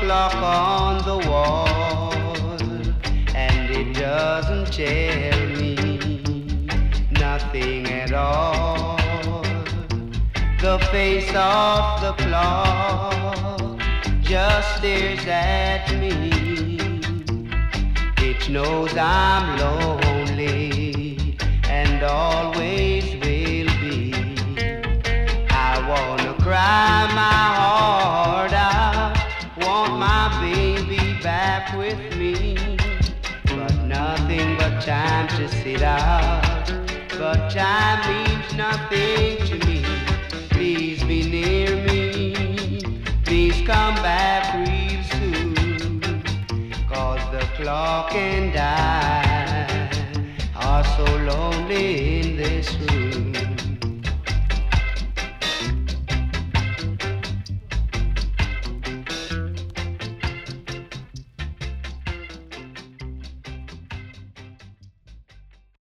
clock on the wall, and it doesn't tell me nothing at all. The face of the clock just stares at me. It knows I'm lonely and always will be. I wanna cry my heart out, want my baby back with me, but nothing but time to sit out. But time means nothing to me. Please be near me, please come back real soon, 'cause the clock and I are so lonely in this room.